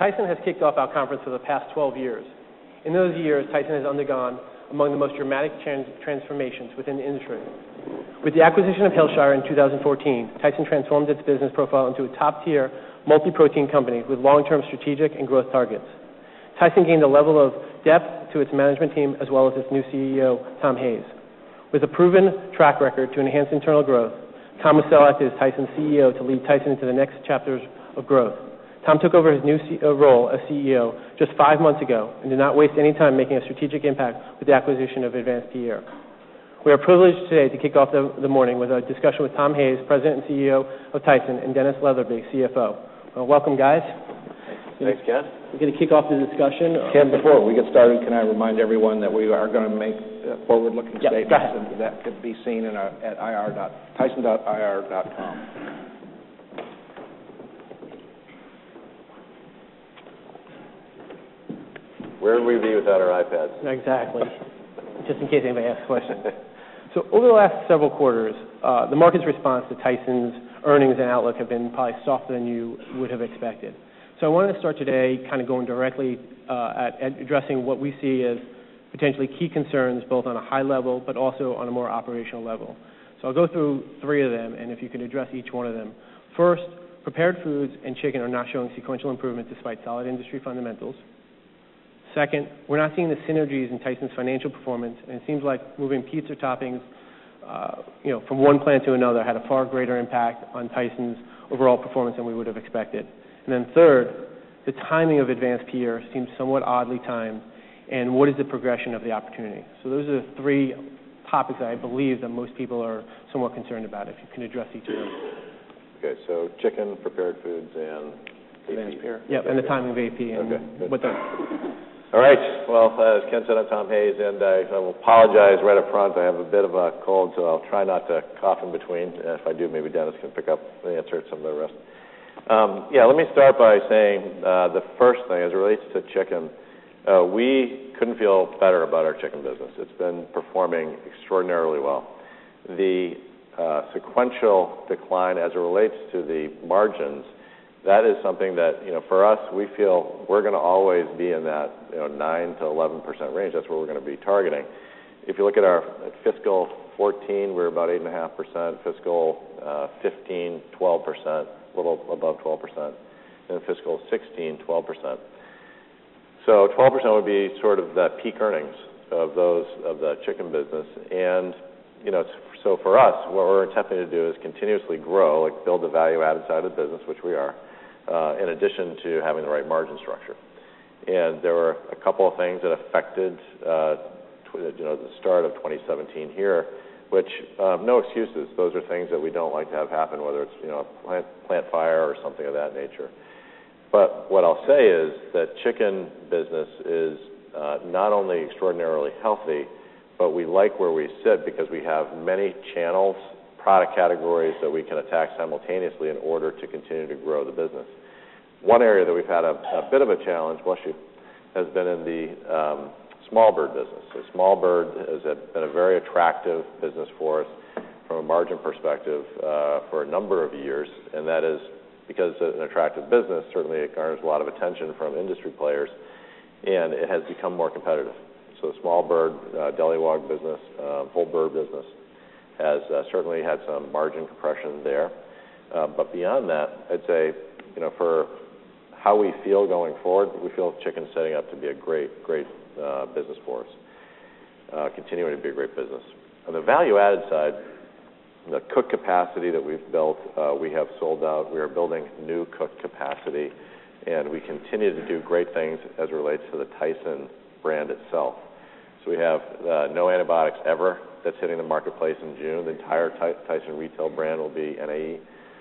Tyson has kicked off our conference for the past 12 years. In those years, Tyson has undergone among the most dramatic transformations within the industry. With the acquisition of Hillshire in 2014, Tyson transformed its business profile into a top-tier multi-protein company with long-term strategic and growth targets. Tyson gained a level of depth to its management team as well as its new CEO, Tom Hayes. With a proven track record to enhance internal growth, Tom was selected as Tyson's CEO to lead Tyson into the next chapters of growth. Tom took over his new role as CEO just 5 months ago and did not waste any time making a strategic impact with the acquisition of Advanced Pierre. We are privileged today to kick off the morning with a discussion with Tom Hayes, President and CEO of Tyson, and Dennis Leatherby, CFO. Welcome, guys. Thanks, Ken. We're going to kick off the discussion. Ken, before we get started, can I remind everyone that we are going to make forward-looking statements, and that could be seen at tyson.ir.com. Where would we be without our iPads? Exactly, just in case anybody asks questions. So over the last several quarters, the market's response to Tyson's earnings and outlook have been probably softer than you would have expected. So I wanted to start today kind of going directly at addressing what we see as potentially key concerns, both on a high level but also on a more operational level. So I'll go through 3 of them, and if you could address each one of them. First, prepared foods and chicken are not showing sequential improvement despite solid industry fundamentals. Second, we're not seeing the synergies in Tyson's financial performance, and it seems like moving pizza toppings from one plant to another had a far greater impact on Tyson's overall performance than we would have expected. And then third, the timing of Advanced Pierre seems somewhat oddly timed, and what is the progression of the opportunity? So those are the 3 topics that I believe that most people are somewhat concerned about, if you can address each of them. Okay, so chicken, prepared foods, and Advanced Pierre. Yep, and the timing of AP and what that... All right. Well, as Ken said, I'm Tom Hayes, and I will apologize right up front. I have a bit of a cold, so I'll try not to cough in between. If I do, maybe Dennis can pick up the answer to some of the rest. Let me start by saying the first thing, as it relates to chicken, we couldn't feel better about our chicken business. It's been performing extraordinarily well. The sequential decline as it relates to the margins, that is something that, for us, we feel we're going to always be in that 9 to 11% range. That's where we're going to be targeting. If you look at our fiscal 14, we're about 8.5%. Fiscal 15, 12%, a little above 12%. And fiscal 16, 12%. So 12% would be sort of the peak earnings of the chicken business. And so for us, what we're attempting to do is continuously grow, like build the value-added side of the business, which we are. In addition to having the right margin structure. And there were a couple of things that affected the start of 2017 here, which, no excuses. Those are things that we don't like to have happen, whether it's a plant fire or something of that nature. But what I'll say is that chicken business is not only extraordinarily healthy, but we like where we sit because we have many channels, product categories that we can attack simultaneously in order to continue to grow the business. One area that we've had a bit of a challenge, has been in the small bird business. So small bird has been a very attractive business for us from a margin perspective for a number of years, and that is because it's an attractive business. Certainly it garners a lot of attention from industry players, and it has become more competitive. So the small bird, deli wag business, whole bird business, has certainly had some margin compression there. But beyond that, I'd say, for how we feel going forward, we feel chicken's setting up to be a great business for us, continuing to be a great business. On the value-added side, the cook capacity that we've built, we have sold out. We are building new cook capacity, and we continue to do great things as it relates to the Tyson brand itself. So we have no antibiotics ever. That's hitting the marketplace in June. The entire Tyson retail brand will be NAE.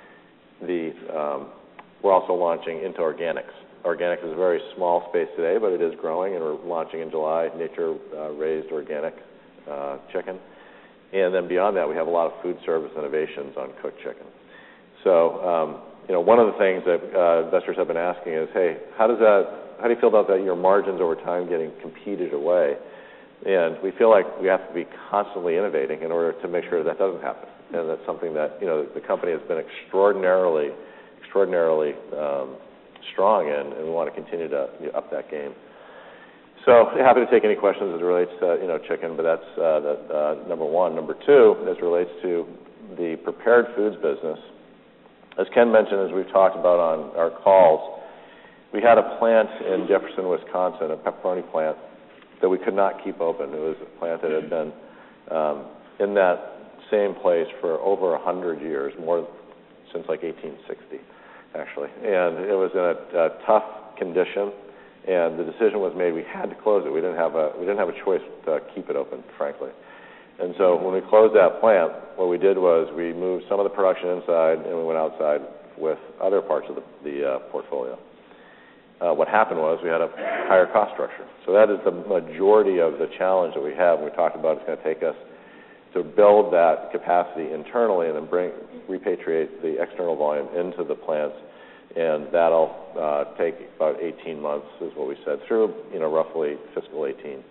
We're also launching into organics. Organic is a very small space today, but it is growing, and we're launching in July nature-raised organic chicken. And then beyond that, we have a lot of food service innovations on cooked chicken. So, one of the things that investors have been asking is, hey, how do you feel about that your margins over time getting competed away? And we feel like we have to be constantly innovating in order to make sure that doesn't happen. And that's something that, the company has been extraordinarily strong in, and we want to continue to up that game. So happy to take any questions as it relates to, chicken, but that's number one. Number two, as it relates to the prepared foods business, as Ken mentioned, as we've talked about on our calls, we had a plant in Jefferson, Wisconsin, a pepperoni plant, that we could not keep open. It was a plant that had been in that same place for over 100 years, more since like 1860, actually. And it was in a tough condition, and the decision was made we had to close it. We didn't have a choice to keep it open, frankly. And so when we closed that plant, what we did was we moved some of the production inside, and we went outside with other parts of the portfolio. What happened was we had a higher cost structure. So that is the majority of the challenge that we have. We talked about it's going to take us to build that capacity internally and then repatriate the external volume into the plants, and that'll take about 18 months, is what we said, through roughly fiscal 18.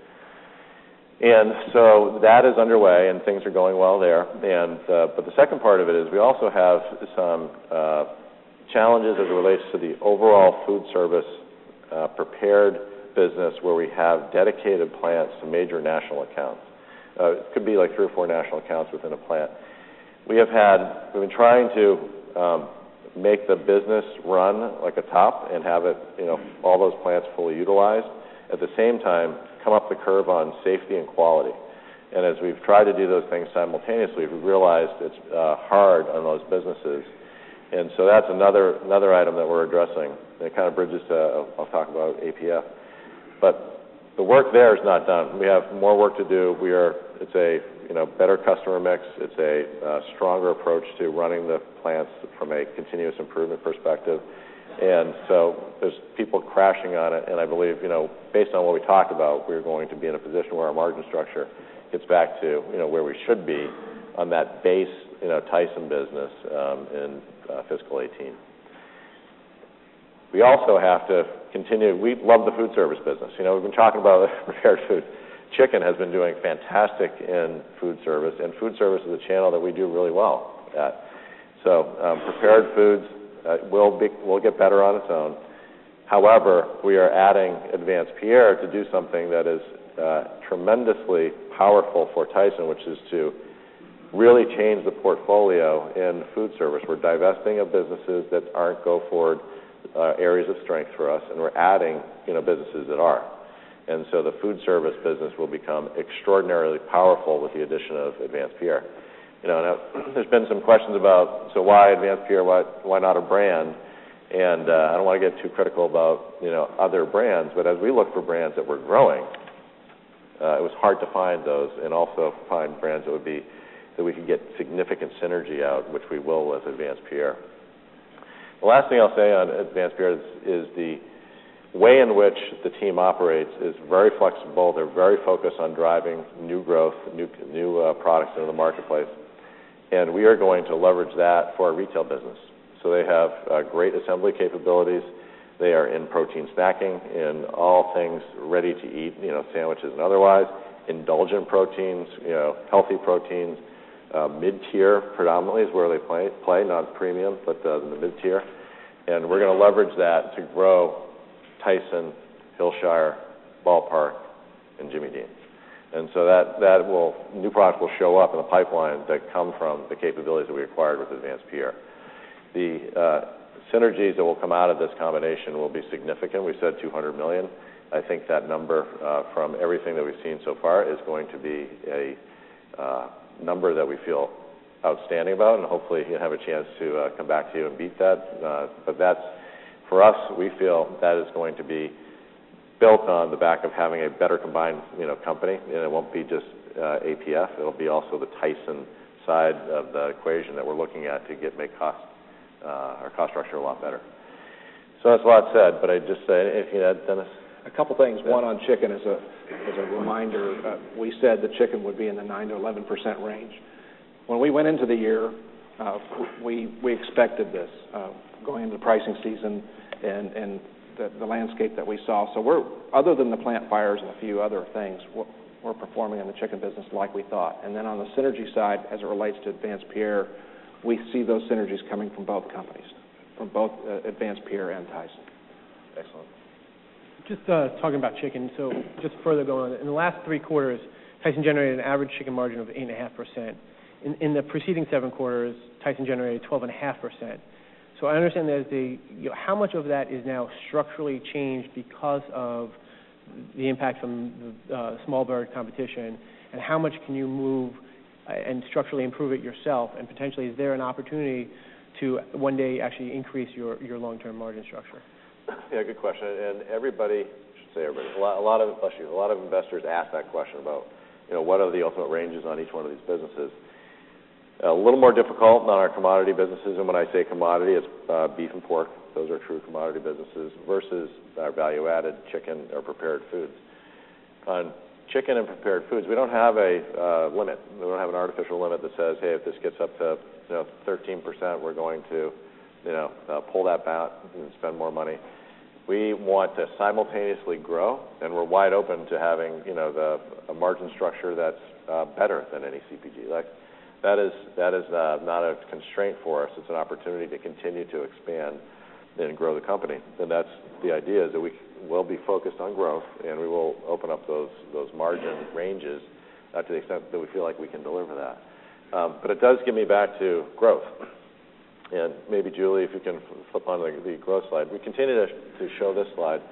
And so that is underway, and things are going well there. And but the second part of it is we also have some challenges as it relates to the overall food service prepared business, where we have dedicated plants to major national accounts. It could be like 3 or 4 national accounts within a plant. We've been trying to make the business run like a top and have it, all those plants fully utilized. At the same time, come up the curve on safety and quality. And as we've tried to do those things simultaneously, we've realized it's hard on those businesses. And so that's another item that we're addressing. And it kind of bridges to, I'll talk about APF. But the work there is not done. We have more work to do. It's a better customer mix. It's a stronger approach to running the plants from a continuous improvement perspective. And so there's people crashing on it. And I believe, based on what we talked about, we're going to be in a position where our margin structure gets back to, where we should be on that base, Tyson business in fiscal 18. We also have to continue. We love the food service business. We've been talking about prepared food. Chicken has been doing fantastic in food service, and food service is a channel that we do really well at. So prepared foods will get better on its own. However, we are adding Advanced Pierre to do something that is tremendously powerful for Tyson, which is to really change the portfolio in food service. We're divesting of businesses that aren't go-forward areas of strength for us, and we're adding businesses that are. And so the food service business will become extraordinarily powerful with the addition of Advanced Pierre. Now, there's been some questions about, so why Advanced Pierre, why not a brand? And I don't want to get too critical about other brands, but as we look for brands that were growing, it was hard to find those, and also find brands that we could get significant synergy out, which we will with Advanced Pierre. The last thing I'll say on Advanced Pierre is the way in which the team operates is very flexible. They're very focused on driving new growth, new products into the marketplace. And we are going to leverage that for our retail business. So they have great assembly capabilities. They are in protein snacking, in all things ready to eat, sandwiches and otherwise, indulgent proteins, healthy proteins, mid-tier predominantly is where they play, not premium, but the mid-tier. And we're going to leverage that to grow Tyson, Hillshire, Ballpark, and Jimmy Dean. And so new products will show up in the pipeline that come from the capabilities that we acquired with Advanced Pierre. The synergies that will come out of this combination will be significant. We said $200 million. I think that number, from everything that we've seen so far, is going to be a number that we feel outstanding about, and hopefully you'll have a chance to come back to you and beat that. But that's, for us, we feel that is going to be built on the back of having a better combined company, and it won't be just APF. It'll be also the Tyson side of the equation that we're looking at to make our cost structure a lot better. So that's a lot said, but I just say, anything to add, Dennis? A couple things. One on chicken as a reminder. We said the chicken would be in the 9 to 11% range. When we went into the year, we expected this going into the pricing season and the landscape that we saw. So other than the plant fires and a few other things, we're performing in the chicken business like we thought. And then on the synergy side, as it relates to Advanced Pierre, we see those synergies coming from both companies, from both Advanced Pierre and Tyson. Excellent. Just talking about chicken, so just further going on, in the last 3 quarters, Tyson generated an average chicken margin of 8.5%. In the preceding 7 quarters, Tyson generated 12.5%. So I understand that how much of that is now structurally changed because of the impact from the small bird competition, and how much can you move and structurally improve it yourself, and potentially is there an opportunity to one day actually increase your long-term margin structure? Yeah, good question. And everybody, I should say everybody, a lot of investors ask that question about, what are the ultimate ranges on each one of these businesses. A little more difficult on our commodity businesses, and when I say commodity, it's beef and pork. Those are true commodity businesses versus our value-added chicken or prepared foods. On chicken and prepared foods, we don't have a limit. We don't have an artificial limit that says, hey, if this gets up to 13%, we're going to pull that back and spend more money. We want to simultaneously grow, and we're wide open to having a margin structure that's better than any CPG. That is not a constraint for us. It's an opportunity to continue to expand and grow the company. And that's the idea, is that we will be focused on growth, and we will open up those margin ranges to the extent that we feel like we can deliver that. But it does get me back to growth. And maybe, Julie, if you can flip on the growth slide. We continue to show this slide.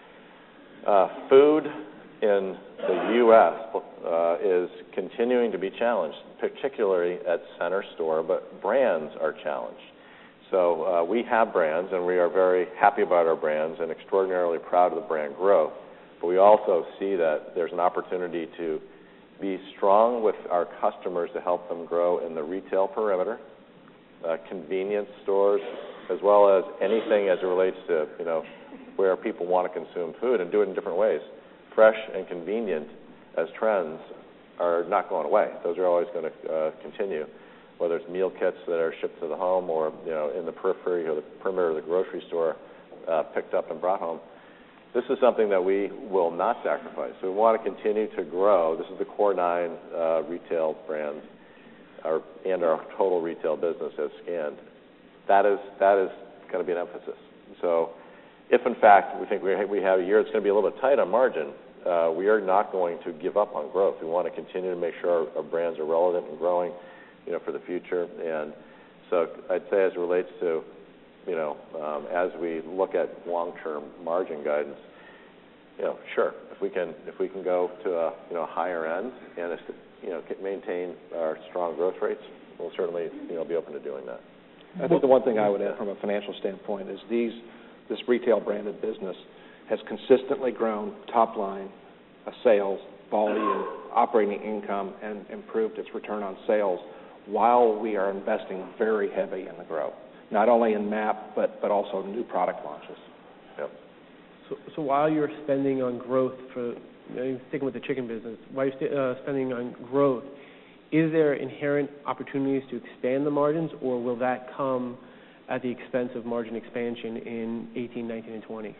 Food in the U.S. is continuing to be challenged, particularly at center store, but brands are challenged. So we have brands, and we are very happy about our brands and extraordinarily proud of the brand growth. But we also see that there's an opportunity to be strong with our customers to help them grow in the retail perimeter, convenience stores, as well as anything as it relates to, where people want to consume food, and do it in different ways. Fresh and convenient as trends are not going away. Those are always going to continue, whether it's meal kits that are shipped to the home or, in the periphery or the perimeter of the grocery store, picked up and brought home. This is something that we will not sacrifice. So we want to continue to grow. This is the core 9 retail brands, and our total retail business as scanned. That is going to be an emphasis. So if, in fact, we think we have a year that's going to be a little bit tight on margin, we are not going to give up on growth. We want to continue to make sure our brands are relevant and growing, for the future. And so I'd say as it relates to, as we look at long-term margin guidance, sure, if we can go to a higher end and maintain our strong growth rates, we'll certainly be open to doing that. I think the one thing I would add from a financial standpoint is this retail branded business has consistently grown top line sales, volume, operating income, and improved its return on sales while we are investing very heavy in the growth, not only in MAP but also new product launches. Yep. So while you're spending on growth sticking with the chicken business, while you're spending on growth, is there inherent opportunities to expand the margins, or will that come at the expense of margin expansion in 18, 19, and 20?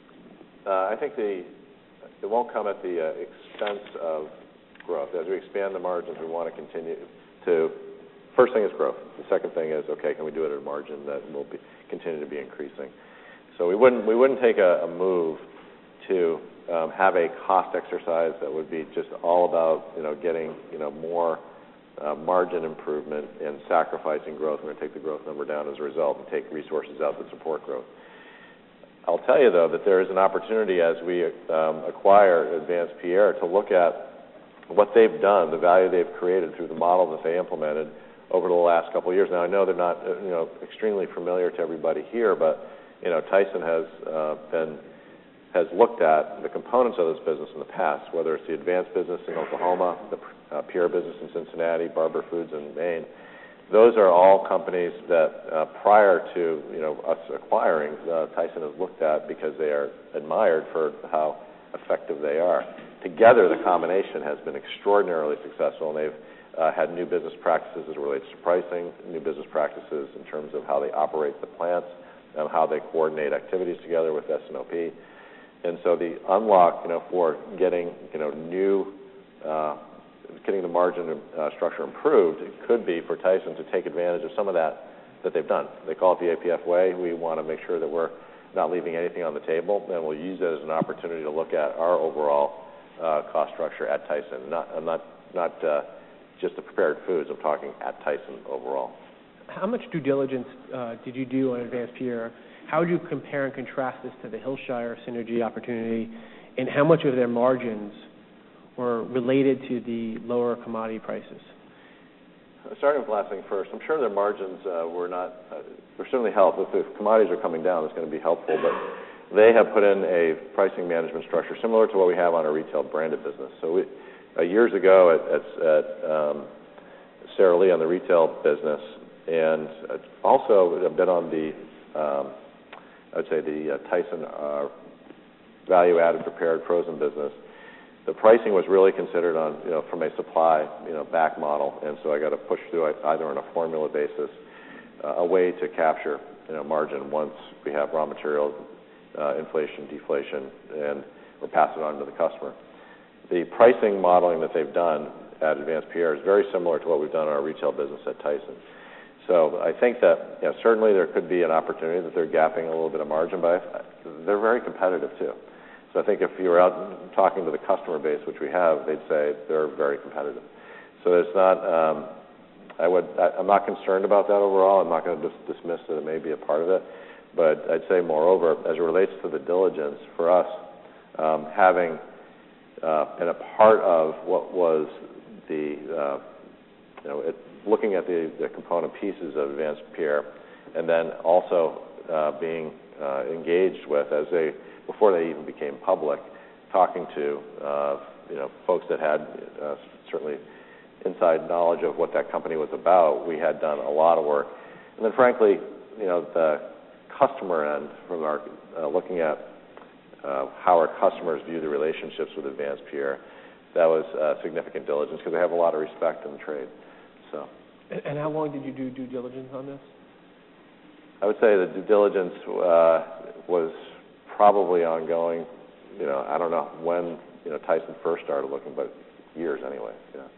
I think it won't come at the expense of growth. As we expand the margins, we want to continue to. First thing is growth. The second thing is, okay, can we do it at a margin that will continue to be increasing? So we wouldn't take a move to have a cost exercise that would be just all about getting more margin improvement and sacrificing growth. We're going to take the growth number down as a result and take resources out that support growth. I'll tell you, though, that there is an opportunity as we acquire Advanced Pierre to look at what they've done, the value they've created through the model that they implemented over the last couple of years. Now, I know they're not extremely familiar to everybody here, but Tyson has looked at the components of this business in the past, whether it's the Advanced business in Oklahoma, the Pierre business in Cincinnati, Barber Foods in Maine. Those are all companies that prior to us acquiring, Tyson has looked at because they are admired for how effective they are. Together, the combination has been extraordinarily successful, and they've had new business practices as it relates to pricing, new business practices in terms of how they operate the plants, and how they coordinate activities together with S&OP. And so the unlock, for getting, getting the margin structure improved, it could be for Tyson to take advantage of some of that they've done. They call it the APF way. We want to make sure that we're not leaving anything on the table, and we'll use it as an opportunity to look at our overall cost structure at Tyson. Not just the prepared foods. I'm talking at Tyson overall. How much due diligence did you do on Advanced Pierre? How would you compare and contrast this to the Hillshire synergy opportunity, and how much of their margins were related to the lower commodity prices? Starting with the last thing first, I'm sure their margins were certainly helped. If the commodities are coming down, it's going to be helpful, but they have put in a pricing management structure similar to what we have on our retail branded business. So years ago at Sara Lee on the retail business, and also a bit on the, I would say the Tyson value-added prepared frozen business, the pricing was really considered on, from a supply, back model, and so I got to push through it either on a formula basis, a way to capture, margin once we have raw material inflation, deflation, and we're passing it on to the customer. The pricing modeling that they've done at Advanced Pierre is very similar to what we've done in our retail business at Tyson. So I think that certainly there could be an opportunity that they're gapping a little bit of margin, but they're very competitive too. So I think if you were out talking to the customer base, which we have, they'd say they're very competitive. So it's not. I'm not concerned about that overall. I'm not going to dismiss that it may be a part of it, but I'd say moreover, as it relates to the diligence for us, having and a part of what was the looking at the component pieces of Advanced Pierre, and then also being engaged with before they even became public, talking to folks that had certainly inside knowledge of what that company was about. We had done a lot of work, and then frankly, the customer end from our looking at how our customers view the relationships with Advanced Pierre, that was significant diligence because they have a lot of respect in the trade. So. And how long did you do due diligence on this? I would say the due diligence was probably ongoing. I don't know when Tyson first started looking, but years anyway.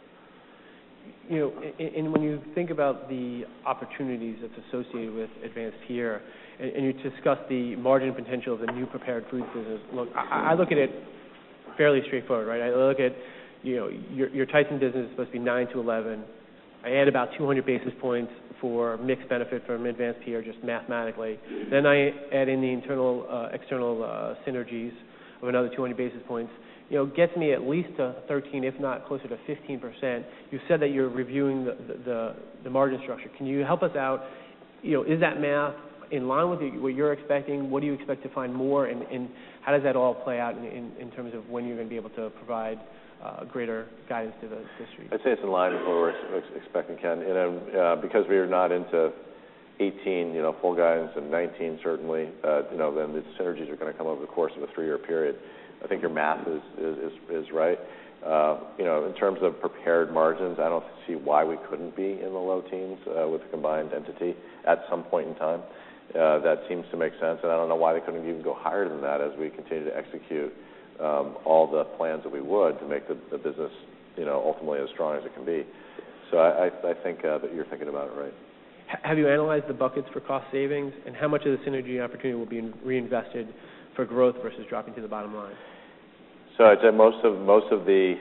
Yeah. And when you think about the opportunities that's associated with Advanced Pierre, and you discuss the margin potential of the new prepared foods business, look, I look at it fairly straightforward, right? I look at your Tyson business is supposed to be 9 to 11. I add about 200 basis points for mixed benefit from Advanced Pierre, just mathematically. Then I add in the internal, external synergies of another 200 basis points. Gets me at least to 13, if not closer to 15%. You said that you're reviewing the margin structure. Can you help us out? Is that math in line with what you're expecting? What do you expect to find more, and how does that all play out in terms of when you're going to be able to provide greater guidance to the street? I'd say it's in line with what we're expecting, Ken. Because we are not into 18, full guidance, and 19 certainly, then the synergies are going to come over the course of a 3-year period. I think your math is right. In terms of prepared margins, I don't see why we couldn't be in the low teens with the combined entity at some point in time. That seems to make sense, and I don't know why they couldn't even go higher than that as we continue to execute all the plans that we would to make the business, ultimately as strong as it can be. So I think that you're thinking about it right. Have you analyzed the buckets for cost savings, and how much of the synergy opportunity will be reinvested for growth versus dropping to the bottom line? So I'd say most of the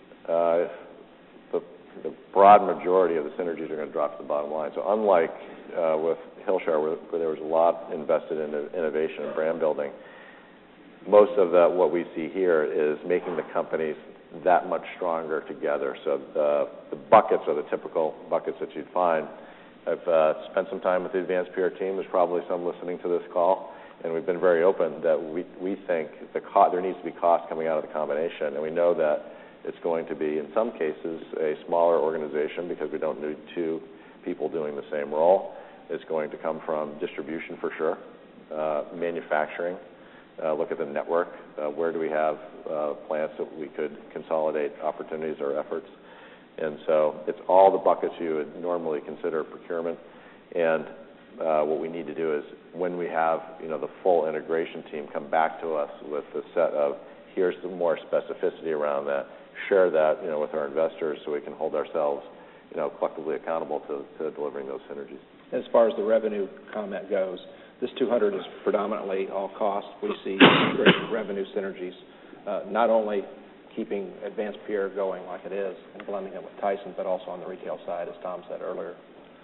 broad majority of the synergies are going to drop to the bottom line. So unlike with Hillshire, where there was a lot invested in innovation and brand building, most of what we see here is making the companies that much stronger together. So the buckets are the typical buckets that you'd find. I've spent some time with the Advanced Pierre team. There's probably some listening to this call, and we've been very open that we think there needs to be cost coming out of the combination, and we know that it's going to be, in some cases, a smaller organization because we don't need 2 people doing the same role. It's going to come from distribution for sure, manufacturing. Look at the network. Where do we have plants that we could consolidate opportunities or efforts? And so it's all the buckets you would normally consider procurement. And what we need to do is when we have the full integration team come back to us with the set of here's some more specificity around that, share that with our investors so we can hold ourselves collectively accountable to delivering those synergies. As far as the revenue comment goes, This 200 is predominantly all cost. We see great revenue synergies, not only keeping Advanced Pierre going like it is and blending it with Tyson, but also on the retail side, as Tom said earlier.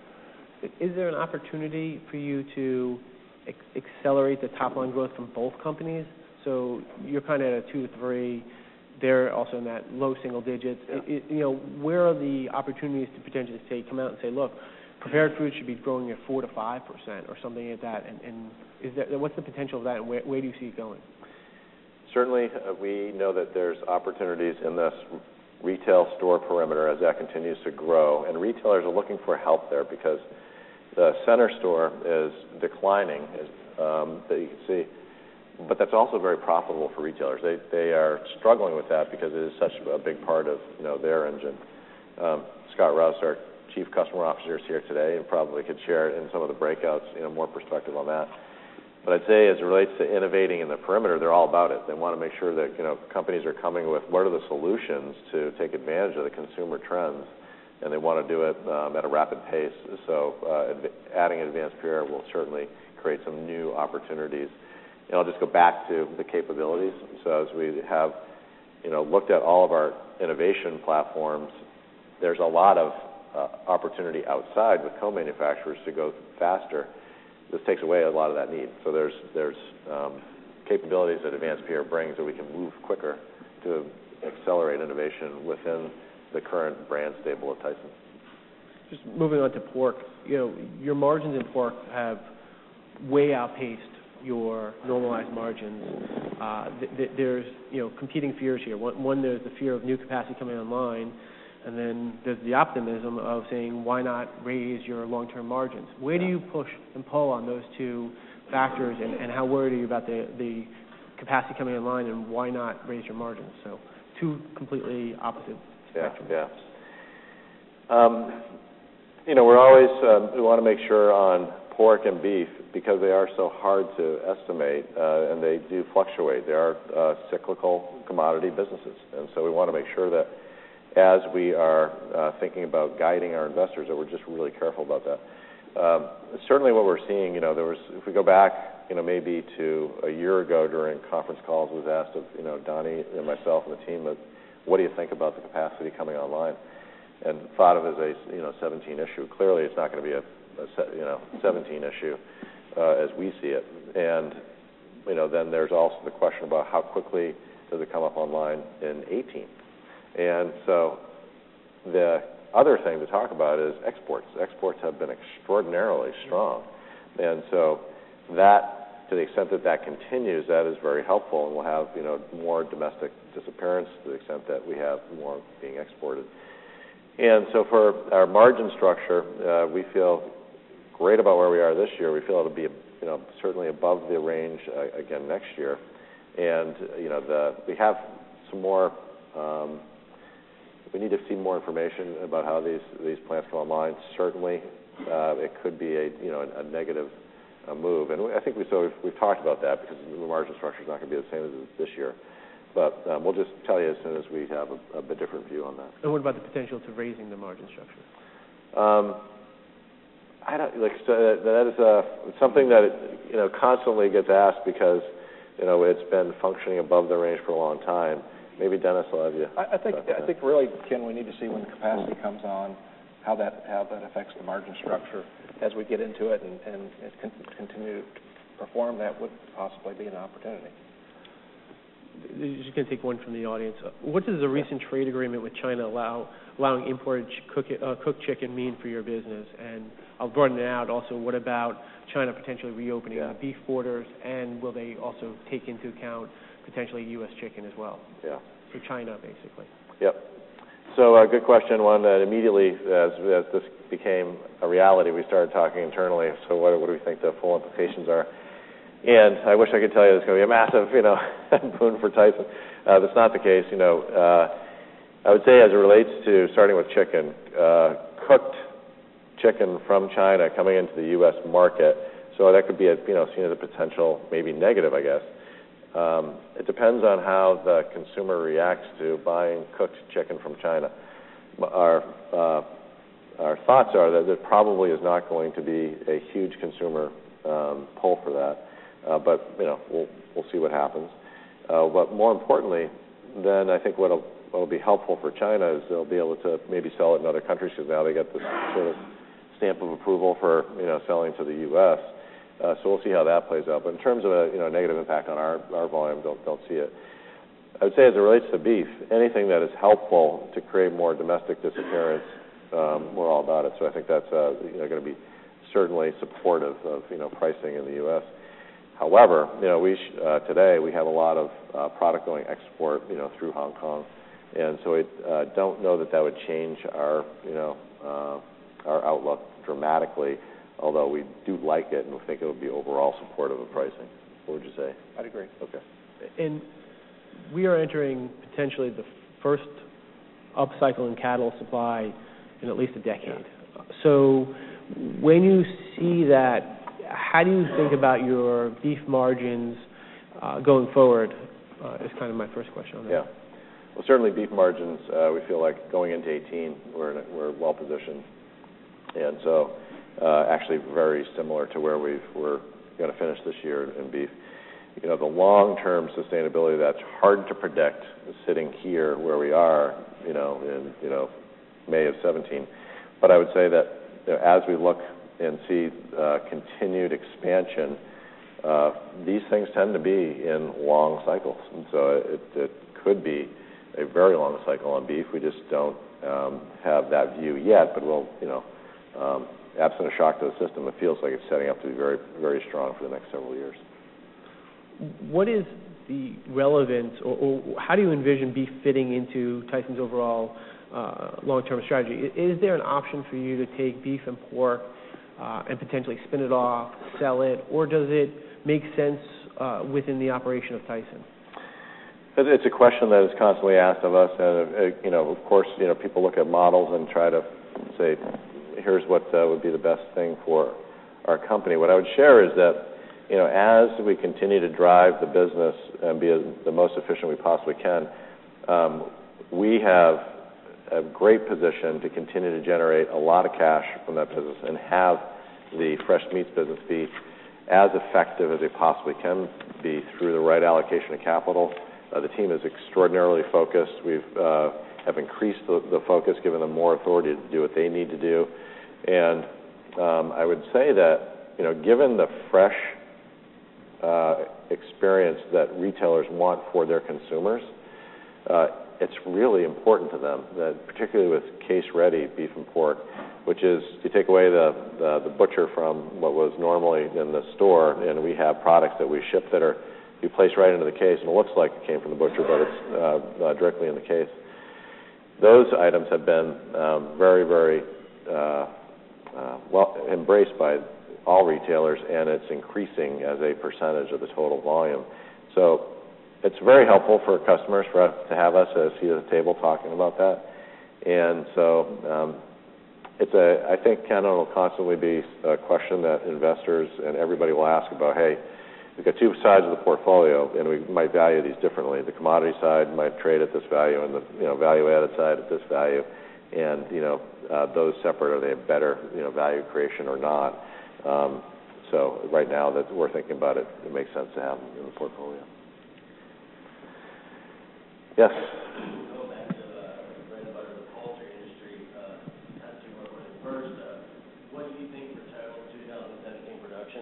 Is there an opportunity for you to accelerate the top-line growth from both companies? So you're kind of at a 2 to 3. They're also in that low single digits. Yeah. Where are the opportunities to potentially come out and say, look, prepared foods should be growing at 4 to 5% or something like that? And what's the potential of that, and where do you see it going? Certainly, we know that there's opportunities in this retail store perimeter as that continues to grow, and retailers are looking for help there because the center store is declining, that you can see, but that's also very profitable for retailers. They are struggling with that because it is such a big part of their engine. Scott Rouse, our Chief Customer Officer, is here today and probably could share in some of the breakouts more perspective on that. But I'd say as it relates to innovating in the perimeter, they're all about it. They want to make sure that companies are coming with what are the solutions to take advantage of the consumer trends, and they want to do it at a rapid pace. So adding Advanced Pierre will certainly create some new opportunities. And I'll just go back to the capabilities. So as we have looked at all of our innovation platforms, there's a lot of opportunity outside with co-manufacturers to go faster. This takes away a lot of that need. So there's capabilities that Advanced Pierre brings that we can move quicker to accelerate innovation within the current brand stable of Tyson. Just moving on to pork, your margins in pork have way outpaced your normalized margins. There's competing fears here. One, there's the fear of new capacity coming online, and then there's the optimism of saying, why not raise your long-term margins? Where do you push and pull on those two factors, and how worried are you about the capacity coming online, and why not raise your margins? So two completely opposite spectrums. Yeah. We're always, we want to make sure on pork and beef, because they are so hard to estimate, and they do fluctuate. They are cyclical commodity businesses, and so we want to make sure that as we are thinking about guiding our investors, that we're just really careful about that. Certainly what we're seeing, if we go back, maybe to a year ago during conference calls, was asked of, Donnie and myself and the team, what do you think about the capacity coming online? And thought of it as a, 17 issue. Clearly it's not going to be a 17 issue as we see it. And, then there's also the question about how quickly does it come up online in 18. And so the other thing to talk about is exports. Exports have been extraordinarily strong. And so that, to the extent that that continues, that is very helpful, and we'll have, more domestic disappearance to the extent that we have more being exported. And so for our margin structure, we feel great about where we are this year. We feel it'll be, certainly above the range again next year. And, we have some more, we need to see more information about how these plants come online. Certainly, it could be a negative move. And I think we've talked about that because the margin structure is not going to be the same as this year. But we'll just tell you as soon as we have a bit different view on that. And what about the potential to raising the margin structure? That is something that constantly gets asked because it's been functioning above the range for a long time. Maybe Dennis will have you. I think really, Ken, we need to see when the capacity comes on, how that affects the margin structure as we get into it and continue to perform. That would possibly be an opportunity. Just going to take one from the audience. What does the recent trade agreement with China allowing imported cooked chicken mean for your business? And I'll broaden it out also. What about China potentially reopening the beef borders, and will they also take into account potentially U.S. chicken as well? Yeah. So China, basically. Yep. So good question. One that immediately, as this became a reality, we started talking internally. So what do we think the full implications are? And I wish I could tell you it's going to be a massive, boon for Tyson. That's not the case. I would say as it relates to starting with chicken, cooked chicken from China coming into the U.S. market, so that could be seen as a potential maybe negative, I guess. It depends on how the consumer reacts to buying cooked chicken from China. Our thoughts are that there probably is not going to be a huge consumer pull for that. But, we'll see what happens. But more importantly, then I think what'll be helpful for China is they'll be able to maybe sell it in other countries because now they get this sort of stamp of approval for, selling to the U.S. So we'll see how that plays out. But in terms of a, negative impact on our volume, don't see it. I would say as it relates to beef, anything that is helpful to create more domestic disappearance, we're all about it. So I think that's, going to be certainly supportive of, pricing in the U.S. However, today we have a lot of product going export, through Hong Kong. And so I don't know that would change our, our outlook dramatically, although we do like it and we think it would be overall supportive of pricing. What would you say? I'd agree. Okay. And we are entering potentially the first upcycle in cattle supply in at least a decade. Yeah. So when you see that, how do you think about your beef margins going forward is kind of my first question on that. Yeah. Well, certainly beef margins, we feel like going into 18, we're well positioned. And so actually very similar to where we're going to finish this year in beef. The long-term sustainability that's hard to predict is sitting here where we are, in May of 17. But I would say that as we look and see continued expansion, these things tend to be in long cycles. And so it could be a very long cycle on beef. We just don't have that view yet, but we'll, absent a shock to the system, it feels like it's setting up to be very, very strong for the next several years. What is the relevance, or how do you envision beef fitting into Tyson's overall long-term strategy? Is there an option for you to take beef and pork and potentially spin it off, sell it, or does it make sense within the operation of Tyson? It's a question that is constantly asked of us, and of course, people look at models and try to say, here's what would be the best thing for our company. What I would share is that, as we continue to drive the business and be the most efficient we possibly can, we have a great position to continue to generate a lot of cash from that business and have the fresh meats business be as effective as it possibly can be through the right allocation of capital. The team is extraordinarily focused. We've have increased the focus, given them more authority to do what they need to do. And I would say that, given the fresh experience that retailers want for their consumers, it's really important to them, that particularly with case-ready beef and pork, which is you take away the butcher from what was normally in the store, and we have products that we ship that are you place right into the case, and it looks like it came from the butcher, but it's directly in the case. Those items have been very, very well embraced by all retailers, and it's increasing as a percentage of the total volume. So it's very helpful for customers for us to have us at a seat at the table talking about that. And so I think Ken, will constantly be a question that investors and everybody will ask about, hey, we've got two sides of the portfolio, and we might value these differently. The commodity side might trade at this value, and the value-added side at this value. And those separate, are they a better value creation or not? So right now that we're thinking about it, it makes sense to have them in the portfolio. Yes. Going back to the bread and butter of the poultry industry, kind of two more questions. First, what do you think for total 2017 production?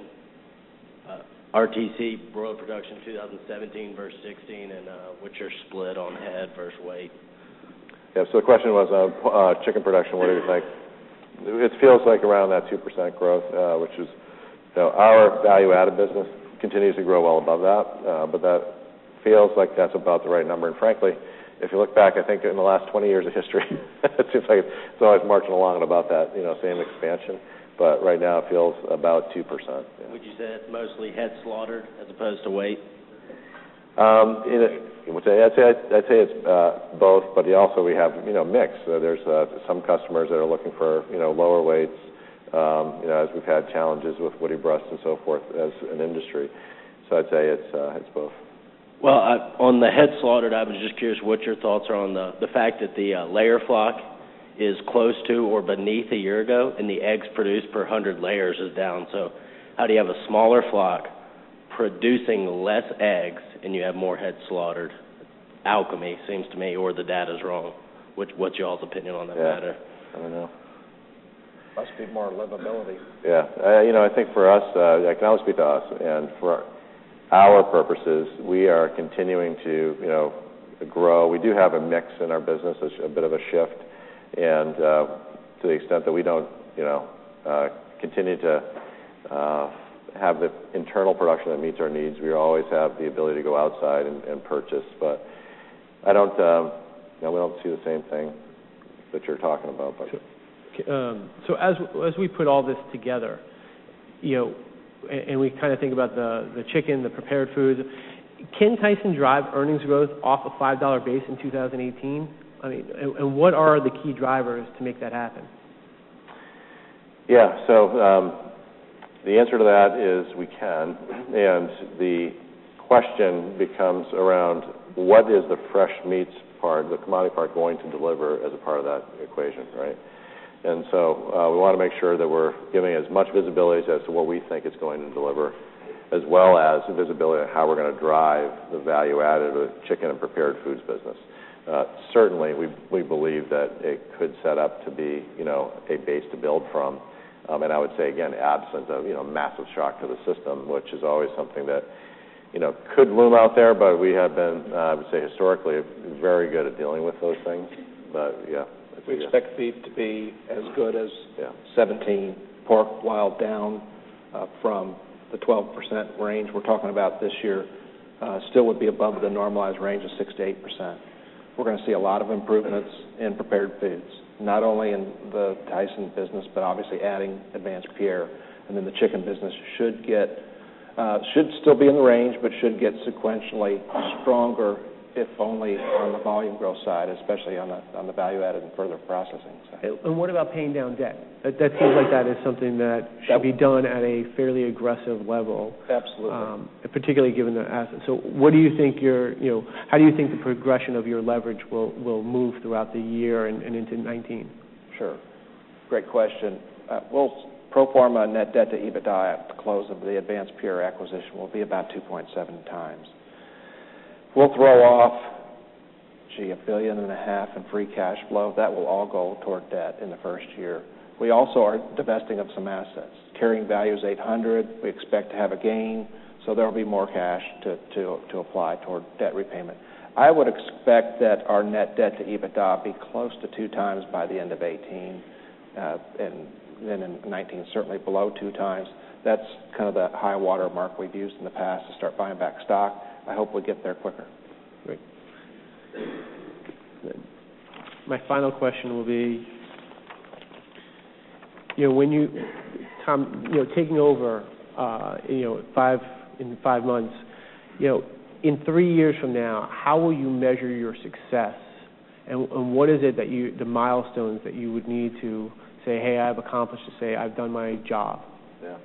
RTC broiler production 2017 versus 16, and what's your split on head versus weight? Yeah, so the question was chicken production. What do you think? It feels like around that 2% growth, which is our value-added business continues to grow well above that, but that feels like that's about the right number. And frankly, if you look back, I think in the last 20 years of history, it seems like it's always marching along at about that same expansion. But right now it feels about 2%. Yeah. Would you say it's mostly head slaughtered as opposed to weight? I'd say it's both, but also we have mix. There's some customers that are looking for lower weights, as we've had challenges with woody breast and so forth as an industry. So I'd say it's both. Well, on the head slaughtered, I was just curious what your thoughts are on the fact that the layer flock is close to or beneath a year ago, and the eggs produced per 100 layers is down. So How do you have a smaller flock producing less eggs and you have more heads slaughtered? Alchemy seems to me, or the data's wrong. What's y'all's opinion on that matter? I don't know. Must be more livability. Yeah, I think for us, I can only speak to us, and for our purposes, we are continuing to, grow. We do have a mix in our business, a bit of a shift, and to the extent that we don't, continue to have the internal production that meets our needs, we always have the ability to go outside and purchase. But I don't, we don't see the same thing that you're talking about. But. So as we put all this together, and we kind of think about the chicken, the prepared foods, can Tyson drive earnings growth off a $5 base in 2018? I mean, and what are the key drivers to make that happen? Yeah, so the answer to that is we can, and the question becomes around what is the fresh meats part, the commodity part, going to deliver as a part of that equation, right? And so we want to make sure that we're giving as much visibility as to what we think it's going to deliver, as well as visibility of how we're going to drive the value added of the chicken and prepared foods business. Certainly, we believe that it could set up to be, a base to build from. And I would say, again, absent of, massive shock to the system, which is always something that, could loom out there, but we have been, I would say, historically very good at dealing with those things. But, yeah. We expect beef to be as good as 17, pork, while down from the 12% range we're talking about this year, still would be above the normalized range of 6 to 8%. We're going to see a lot of improvements in prepared foods, not only in the Tyson business, but obviously adding Advanced Pierre, and then the chicken business should still be in the range, but should get sequentially stronger, if only on the volume growth side, especially on the value added and further processing side. And what about paying down debt? That seems like that is something that should be done at a fairly aggressive level. Absolutely. Particularly given the assets. So what do you think how do you think the progression of your leverage will move throughout the year and into 2019? Sure. Great question. We'll pro forma net debt to EBITDA at the close of the Advanced Pierre acquisition will be about 2.7 times. We'll throw off, $1.5 billion in free cash flow. That will all go toward debt in the first year. We also are divesting of some assets. Carrying value is $800. We expect to have a gain, so there will be more cash to apply toward debt repayment. I would expect that our net debt to EBITDA be close to 2 times by the end of 2018, and then in 2019 certainly below 2 times. That's kind of the high water mark we've used in the past to start buying back stock. I hope we get there quicker. Great. My final question will be, when Tom, taking over, in 5 months, in 3 years from now, how will you measure your success, and what is it that the milestones that you would need to say, hey, I've accomplished, to say I've done my job? Yeah.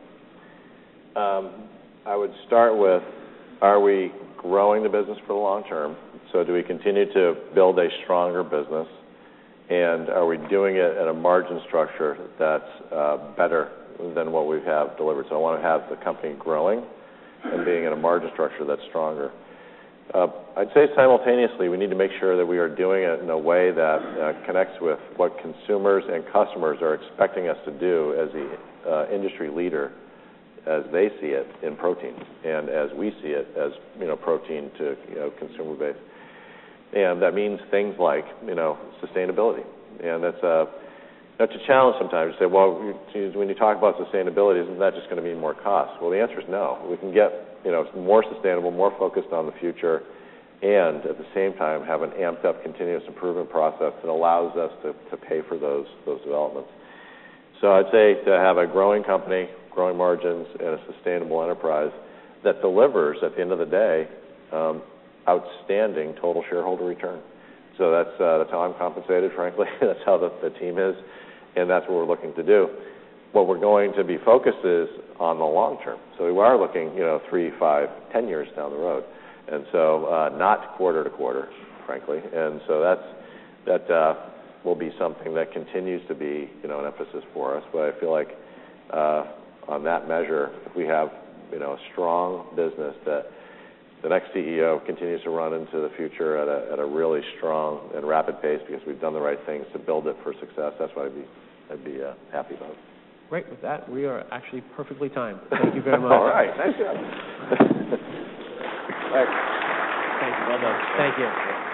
I would start with, are we growing the business for the long term? So do we continue to build a stronger business? And are we doing it at a margin structure that's better than what we have delivered? So I want to have the company growing and being in a margin structure that's stronger. I'd say simultaneously we need to make sure that we are doing it in a way that connects with what consumers and customers are expecting us to do as the industry leader, as they see it in protein, and as we see it as protein to consumer base. And that means things like sustainability, and that's a challenge sometimes to say, well, when you talk about sustainability, isn't that just going to mean more cost? Well, the answer is no. We can get more sustainable, more focused on the future, and at the same time have an amped up continuous improvement process that allows us to pay for those developments. So I'd say to have a growing company, growing margins, and a sustainable enterprise that delivers, at the end of the day, outstanding total shareholder return. So that's how I'm compensated, frankly. That's how the team is, and that's what we're looking to do. What we're going to be focused is on the long term. So we are looking, 3, 5, 10 years down the road, and so not quarter to quarter, frankly. And so that will be something that continues to be, an emphasis for us. But I feel like on that measure, if we have, a strong business that the next CEO continues to run into the future at a really strong and rapid pace because we've done the right things to build it for success, that's what I'd be happy about. Great. With that, we are actually perfectly timed. Thank you very much. All right. Nice job. Thanks. Thank you. Well done. Thank you.